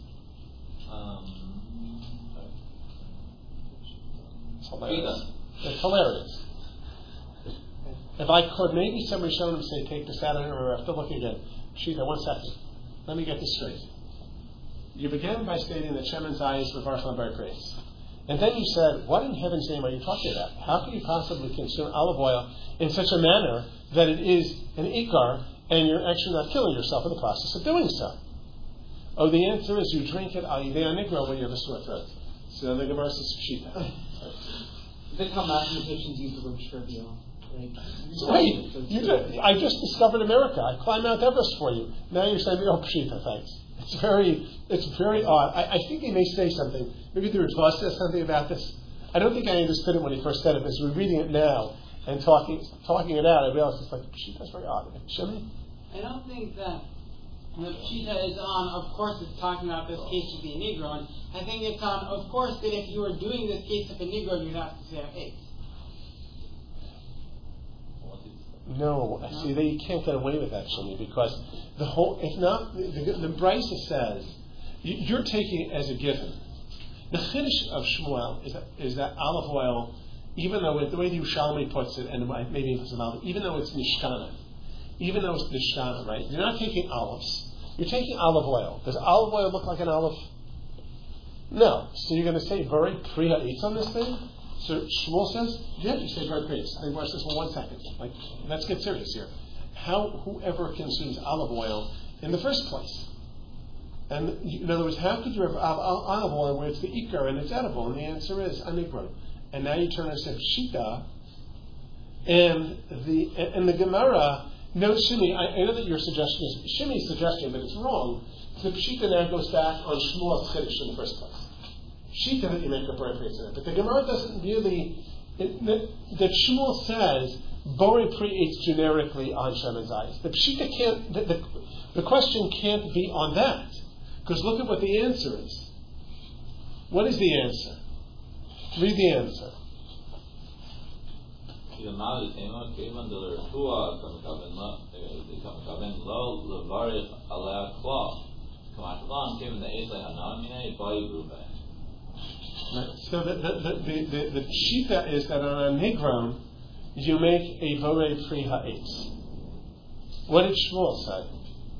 It's hilarious. It's hilarious. If I could, maybe somebody show him say, take this out of here, or I have to look again. Shita, 1 second. Let me get this straight. You began by stating that Shemon's eyes were Varchon Bar Grace. And then you said, what in heaven's name are you talking about? How can you possibly consume olive oil in such a manner that it is an ikar and you're actually not killing yourself in the process of doing so? Oh, the answer is you drink it al yidei anigro when you have a sore throat. So the Gemara says pshita. Think how mathematicians use the word trivial. Wait, I just discovered America. I climbed Mount Everest for you. Now you're saying, oh, pshita, thanks. It's very odd. I think he may say something. Maybe the Ritva says something about this. I don't think I understood it when he first said it, but as we're reading it now and talking it out, I realize it's like, that's very odd. Shimon? I don't think that the pshita is on, of course it's talking about this case of the Negron. I think it's on, of course, that if you were doing this case of the Negron, you'd have to say eight. No, see, you can't get away with that, Shimon, because the Brisa says, you're taking it as a given. The chiddush of Shmuel is that olive oil, even though the way the Yerushalmi puts it, and maybe it's an even though it's nishkana, right? You're not taking olives. You're taking olive oil. Does olive oil look like an olive? No. So you're going to say very priya eats on this thing? So Shmuel says, yeah, you say very priya. I watch this for 1 second. Let's get serious here. whoever consumes olive oil in the first place. And in other words, how could you have olive oil where it's the ikar and it's edible? And the answer is anigron. And now you turn and say pshita, and the Gemara. No, Shimi, I know that your suggestion is Shimi's suggestion, but it's wrong. The pshita now goes back on Shmuel's chiddush in the first place. Pshita that you make a borei pri eitz in it, but the Gemara doesn't really. That Shmuel says borei pri eitz generically on Shem and Zayis. The pshita can't. The question can't be on that, because look at what the answer is. What is the answer? Read the answer. So the pshita is that on a nigron you make a borei pri ha'etz. What did Shmuel say?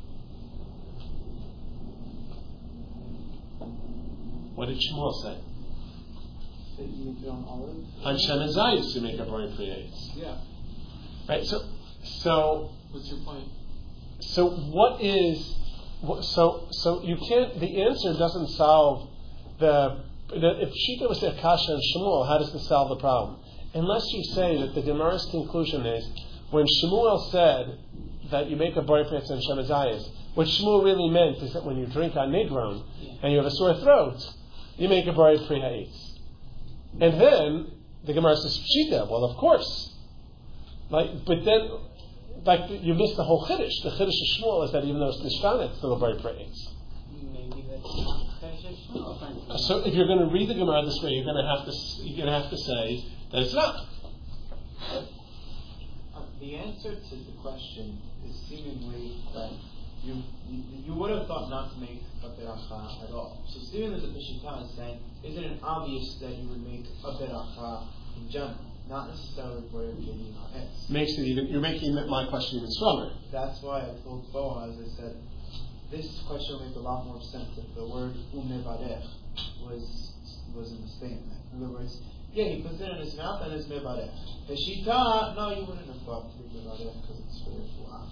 What did Shmuel say? That you make it on olives? On Shem and Zayis you make a borei pri eitz. Yeah. Right. So. What's your point? So what is? So you can't. The answer doesn't solve the. If Shita was a kasha and Shmuel, how does this solve the problem? Unless you say that the Gemara's conclusion is when Shmuel said that you make a borei pri eitz on Shem and Zayis, what Shmuel really meant is that when you drink on nigron and you have a sore throat, you make a borei pri ha'etz. And then the Gemara says pshita. Well, of course, but then, you missed the whole chiddush. The chiddush of Shmuel is that even though it's nishkan, it's still a borei pri eitz. Maybe that's not the chiddush of Shmuel. So if you're going to read the Gemara this way, you're going to have to say that it's not. The answer to the question is seemingly that you would have thought not to make a beracha at all. So seemingly the Peshita is saying, isn't it obvious that you would make a beracha in general, not necessarily borei pri ha'etz? Makes it even. You're making my question even stronger. That's why I told Boaz, I said, this question will make a lot more sense if the word umevarech was in the statement. In other words, yeah, he puts it in his mouth and it's mevarech. Peshita, no, you wouldn't have thought to be mevarech because it's for Refuah.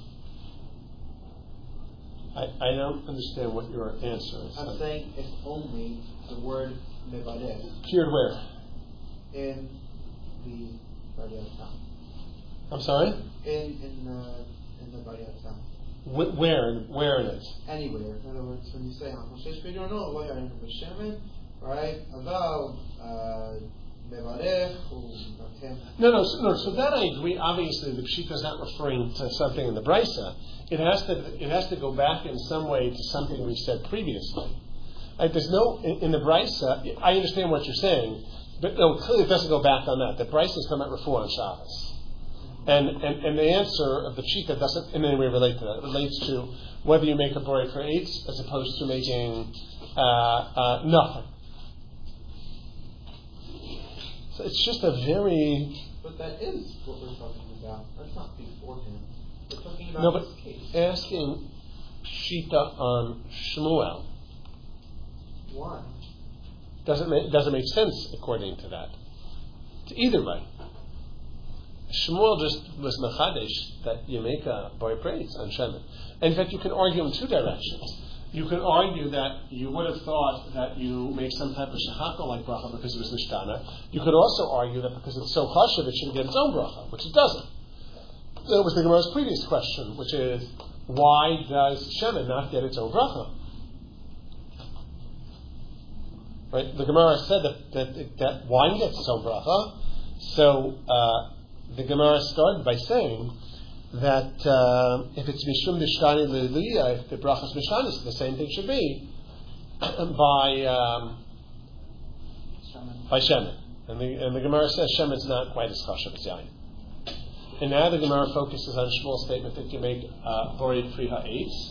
I don't understand what your answer is. I'm saying if only the word mevarech appeared where? In the Bariyat Tam. I'm sorry? In the Bariyat Tam. Where in it? Anywhere. In other words, when you say Hamoshesh B'Yon No Lo Yarin B'Shemen, right? Aval mevarech or No. So that I agree. Obviously, the pshita is not referring to something in the brisa. It has to go back in some way to something we've said previously. Like there's no in the brisa. I understand what you're saying, but no, clearly it doesn't go back on that. The brisa is talking about refuah on Shabbos, and the answer of the pshita doesn't in any way relate to that. It relates to whether you make a borei pri eitz as opposed to making nothing. So it's just a very. But that is what we're talking about. That's not beforehand. We're talking about this case. Asking pshita on Shmuel. Why? Doesn't make sense according to that. To either way. Shmuel just was mechadesh that you make a borei pri eitz on Shemen. In fact, you can argue in two directions. You can argue that you would have thought that you make some type of shechaka like bracha because it was nishtana. You could also argue that because it's so chashuv, it should get its own bracha, which it doesn't. That was the Gemara's previous question, which is, why does Shemen not get its own bracha? Right? The Gemara said that wine gets its own bracha. So the Gemara started by saying that if it's mishum nishtani le'liyah, if the brachas mishtanis, the same thing should be by Shemen. And the Gemara says Shemen's not quite as chashuv as yayin. And now the Gemara focuses on Shmuel's statement that you make borei pri ha'etz,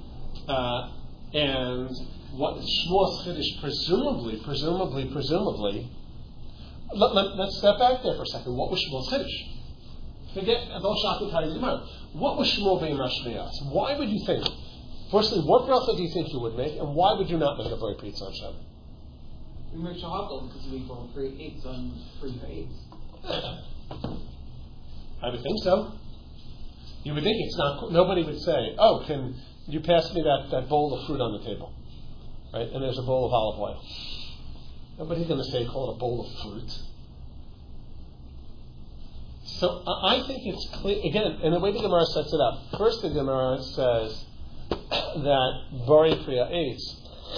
and what Shmuel's chiddush presumably. Let's step back there for a second. What was Shmuel's chiddush? Forget about Shakut Hari Gemara. What was Shmuel being Mashmias? Why would you think? Firstly, what bracha do you think you would make, and why would you not make a borei pri eitz on Shabbat? We make shahakol because we go borei eitz on pri ha'etz. I would think so. You would think it's not. Nobody would say, "Oh, can you pass me that bowl of fruit on the table?" Right? And there's a bowl of olive oil. Nobody's going to say, "Call it a bowl of fruit." So I think it's clear again, and the way the Gemara sets it up. First, the Gemara says that Bari Priya Eitz,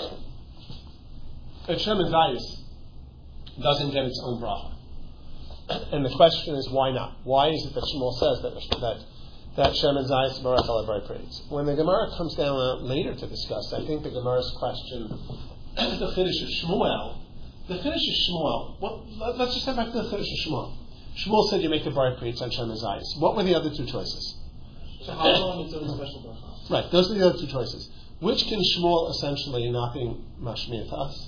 that Shemen Zayis doesn't get its own bracha. And the question is, why not? Why is it that Shmuel says that Shemen Zayis Barak Ala Bari Priya Eitz? When the Gemara comes down later to discuss, I think the Gemara's question, the Chiddush of Shmuel. The Chiddush of Shmuel. Well, let's just go back to the Chiddush of Shmuel. Shmuel said you make a Bari Priya Eitz on Shemen Zayis. What were the other two choices? Shahalo and its own special bracha. Right, those are the other two choices. Which can Shmuel essentially not be mashmiya to us?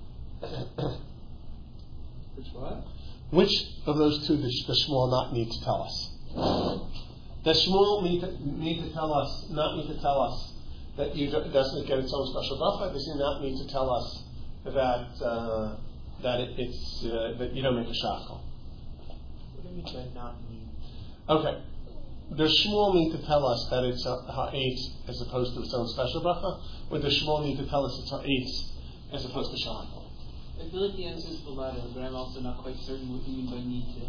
Which what? Which of those two does Shmuel not need to tell us? Does Shmuel need to tell us, not need to tell us that it doesn't get its own special bracha? Does he not need to tell us that that you don't make a shakel? What do you mean by not need? Okay. Does Shmuel need to tell us that it's ha'etz as opposed to its own special bracha? Or does Shmuel need to tell us it's ha'etz as opposed to shakel? I feel like the answer is the latter, but I'm also not quite certain what you mean by need to.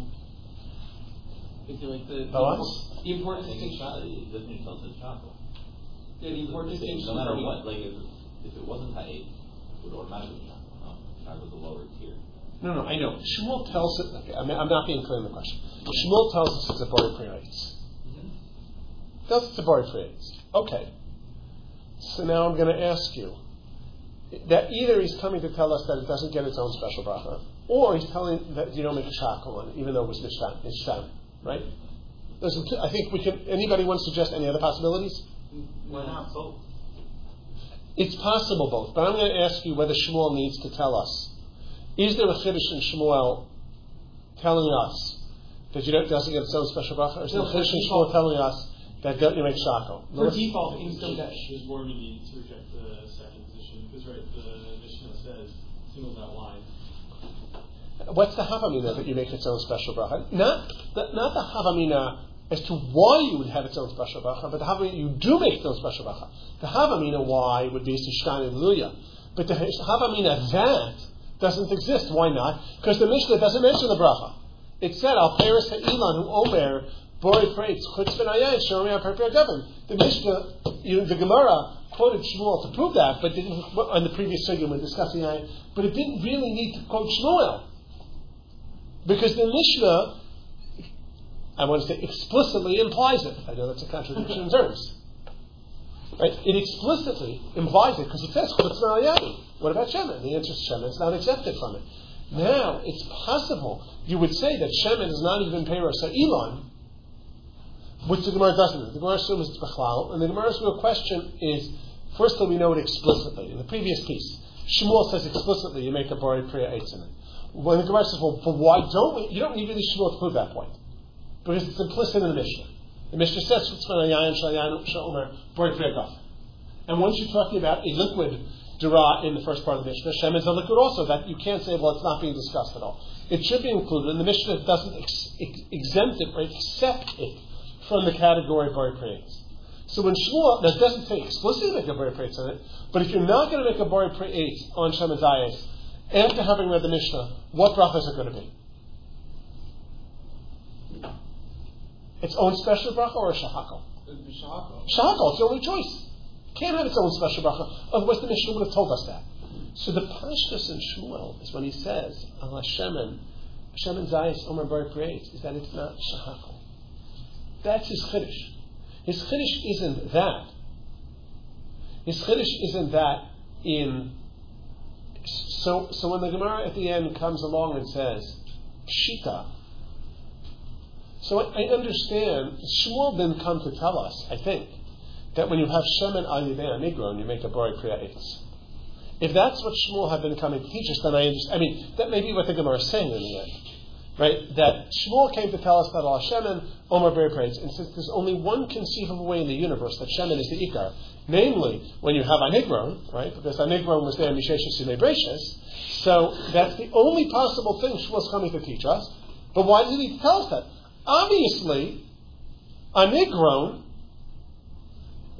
I feel like the important distinction. It doesn't even tell us it's shakel. Yeah, the important distinction. No matter what, like if it wasn't ha'etz, it would automatically be shakel. No, shakel is the lower tier. No, I know. Shmuel tells it. Okay, I'm not being clear in the question. Shmuel tells us it's a Bari Priya Eitz. Tells it's a Bari Priya Eitz. Okay. So now I'm going to ask you that either he's coming to tell us that it doesn't get its own special bracha, or he's telling that you don't make a shakel on it, even though it was mishtam, right? I think we can. Anybody want to suggest any other possibilities? Why not both? It's possible both, but I'm going to ask you whether Shmuel needs to tell us. Is there a chiddush in Shmuel telling us that it doesn't get its own special bracha, or is there a chiddush in Shmuel telling us that you make shakel? For default, things don't get. There's more meaning to reject the second position because the Mishnah says singles out line. What's the havamina that you make its own special bracha? Not the havamina as to why you would have its own special bracha, but the havamina you do make its own special bracha. The havamina why would be Sishtan and Luya, but the havamina that doesn't exist. Why not? Because the Mishnah doesn't mention the bracha. It said Al Peres Ha'ilan Hu Omer Bori Freitz Chutz Ben Ayin Shomri Al Perper Gavin. The Mishnah, the Gemara quoted Shmuel to prove that, but didn't on the previous segment when discussing Ayin. But it didn't really need to quote Shmuel because the Mishnah, I want to say, explicitly implies it. I know that's a contradiction in terms. Right? It explicitly implies it because it says Chutz Ben Ayin. What about Shemen? The answer is Shemen is not exempted from it. Now, it's possible you would say that Shemen is not even Peros Ha'ilan, which the Gemara doesn't. The Gemara assumes it's Bechlal, and the Gemara's real question is, first of all, we know it explicitly. In the previous piece, Shmuel says explicitly you make a Bari Priya Eitz in it. When the Gemara says, well, but why don't we? You don't need really Shmuel to prove that point. Because it's implicit in the Mishnah. The Mishnah says, Bari Priya Gaf. And once you're talking about a liquid Dira in the first part of the Mishnah, Shemen is a liquid also, that you can't say, well, it's not being discussed at all. It should be included, and the Mishnah doesn't exempt it or accept it from the category of Bari Priya Eitz. So when Shmuel, that doesn't say explicitly make a Bari Priya Eitz on it, but if you're not going to make a Bari Priya Eitz on Shemen Zayis, after having read the Mishnah, what bracha is it going to be? Its own special bracha or a shahakal? It would be shahakal. Shahakal, it's the only choice. Can't have its own special bracha. Otherwise, the Mishnah would have told us that. So the pashtus in Shmuel is when he says, "Al Shemen Zayis Omer Bari Priya Eitz," is that it's not shahakal. That's his chiddush. His chiddush isn't that. His chiddush isn't that in. So when the Gemara at the end comes along and says Pshita, so I understand Shmuel didn't come to tell us, I think, that when you have Shemen al Yidei Nigron, you make a Bari Priya Eitz. If that's what Shmuel had been coming to teach us, then I understand. I mean, that may be what the Gemara is saying in the end, right? That Shmuel came to tell us that Al Shemen Omer Bari Priya Eitz, and since there's only one conceivable way in the universe that Shemen is the Ikar, namely when you have Anigron, right? Because Anigron was there in Misheshes Simei Breishis, so that's the only possible thing Shmuel's coming to teach us. But why did he tell us that? Obviously, Anigron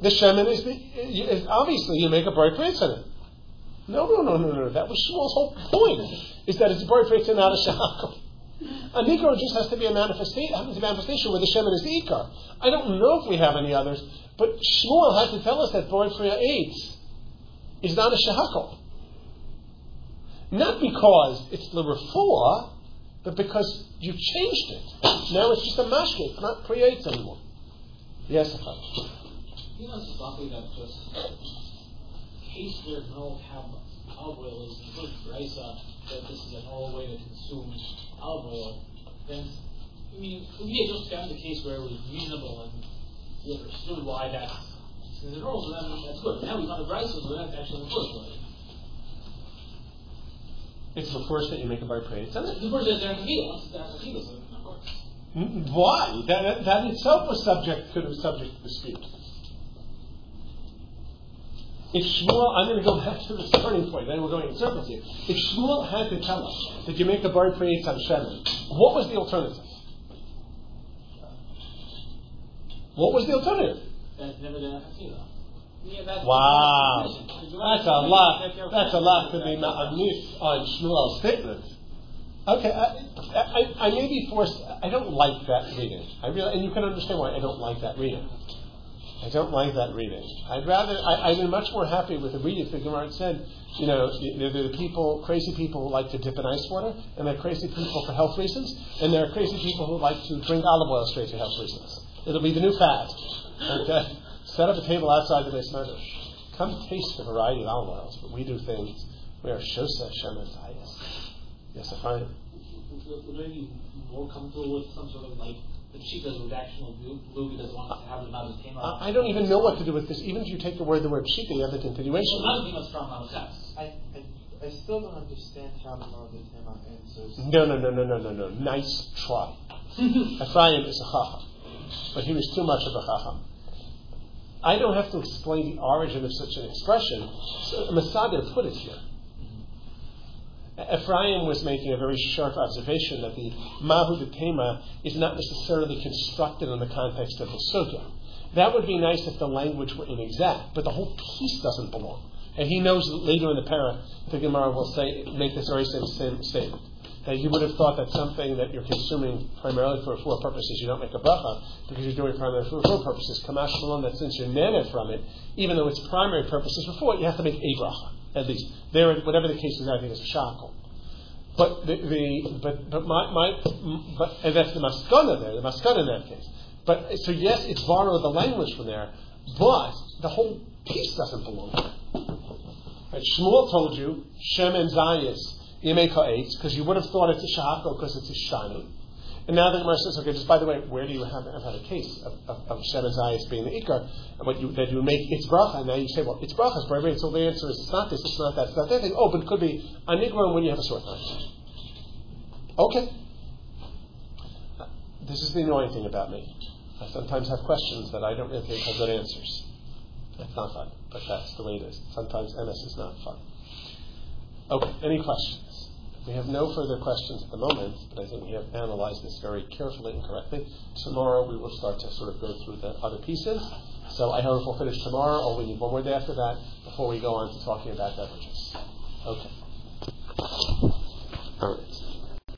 The shemen is obviously you make a bar pritz in it. No. That was Shmuel's whole point, is that it's a bar pritz and not a shahakol. A nikron just has to be a manifestation where the shemen is the ikar. I don't know if we have any others, but Shmuel had to tell us that bar pritz 8 is not a shahakol. Not because it's the refuah, but because you changed it. Now it's just a mashke, it's not creates anymore. Yes, Achad. You know, it's lucky that just case where no olive oil is good brisa, that this is a normal way to consume olive oil, then, I mean, we had just found the case where it was reasonable and we understood why that's in the normal, so then that's good. Now we found the brisa, so that's actually the first way. It's the first that you make a bar prayer. It's the first that they're tequila. That's tequila, so it's not works. Why? That itself was subject to dispute. If Shmuel, I'm going to go back to the starting point, then we're going in circles here. If Shmuel had to tell us that you make a bar prayer on shemen, what was the alternative? That's never done tequila. Wow, that's a lot. That's a lot to be ma'anif on Shmuel's statement. Okay, I may be forced. I don't like that reading. And you can understand why I don't like that reading. I don't like that reading. I've been much more happy with the reading. The Gemara said, there are the people, crazy people who like to dip in ice water, and there are crazy people for health reasons, and there are crazy people who like to drink olive oil straight for health reasons. It'll be the new fad. Okay. Set up a table outside the Beis Medrash. Come taste the variety of olive oils, but we do things. We are Shoseh Shemen Zayis. Yes, I find it. Would they be more comfortable with some sort of the pshitas with actual glue because they want to have it out of the tema? I don't even know what to do with this. Even if you take the word pshita, you have the continuation. So not being a strong amount of sense. I still don't understand how the tema answers. No. Nice try. Ephraim is a chacham, but he was too much of a chacham. I don't have to explain the origin of such an expression. So Masada put it here. Ephraim was making a very sharp observation that the Mahu Tema is not necessarily constructed in the context of the Sugya. That would be nice if the language were inexact, but the whole piece doesn't belong. And he knows that later in the para, the Gemara will make this very same statement. That you would have thought that something that you're consuming primarily for refuah purposes, you don't make a bracha, because you're doing it primarily for refuah purposes. Kamash Shalom, that since you're nana from it, even though its primary purpose is refuah, you have to make a bracha, at least. There, whatever the case is, I think it's a shackle. But and that's the maskana there, the maskana in that case. But so yes, it's borrowed the language from there, but the whole piece doesn't belong there. Right? Shmuel told you shemen zayis yemei ka'etz because you would have thought it's a shahakol because it's a shani. And now the Gemara says, okay, just by the way, where do you have had a case of shemen zayis being the ikar, and that you make its bracha? And now you say, well, it's bracha, right? So the answer is it's not this, it's not that, it's not that thing. Oh, but it could be a nigron when you have a sore throat. Okay. This is the annoying thing about me. I sometimes have questions that I don't really think have good answers. That's not fun, but that's the way it is. Sometimes MS is not fun. Okay, any questions? We have no further questions at the moment, but I think we have analyzed this very carefully and correctly. Tomorrow we will start to sort of go through the other pieces. So I hope we'll finish tomorrow, or we need one more day after that before we go on to talking about beverages. Okay. All right.